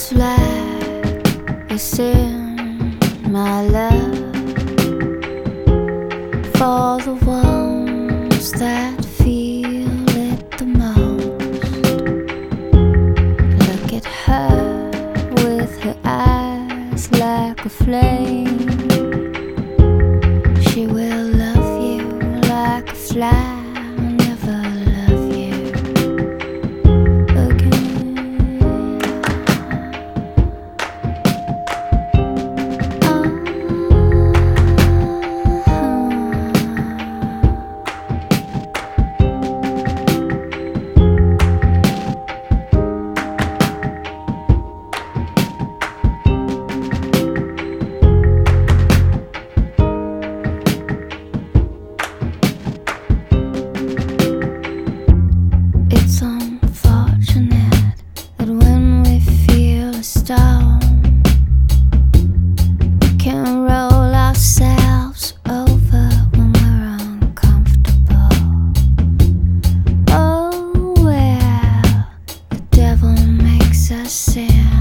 It's like a sin, my love, for the ones that feel it the most. Look at her with her eyes like a flame. She will love you like a fly. It's unfortunate that when we feel a storm, we can roll ourselves over when we're uncomfortable. Oh, well, the devil makes us sin.